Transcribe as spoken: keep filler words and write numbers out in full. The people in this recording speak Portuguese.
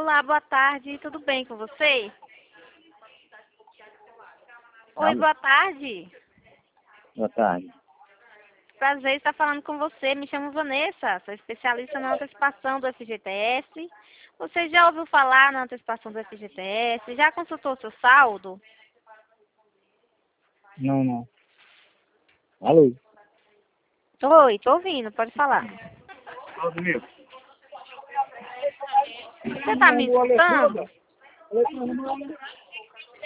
Olá, boa tarde, tudo bem com você? Oi, Alô? boa tarde. Boa tarde. Prazer estar falando com você. Me chamo Vanessa, sou especialista na antecipação do F G T S. Você já ouviu falar na antecipação do F G T S? Já consultou seu saldo? Não, não. Alô? Oi, tô ouvindo, pode falar. Alô, meu. Você tá me escutando? Alexandre.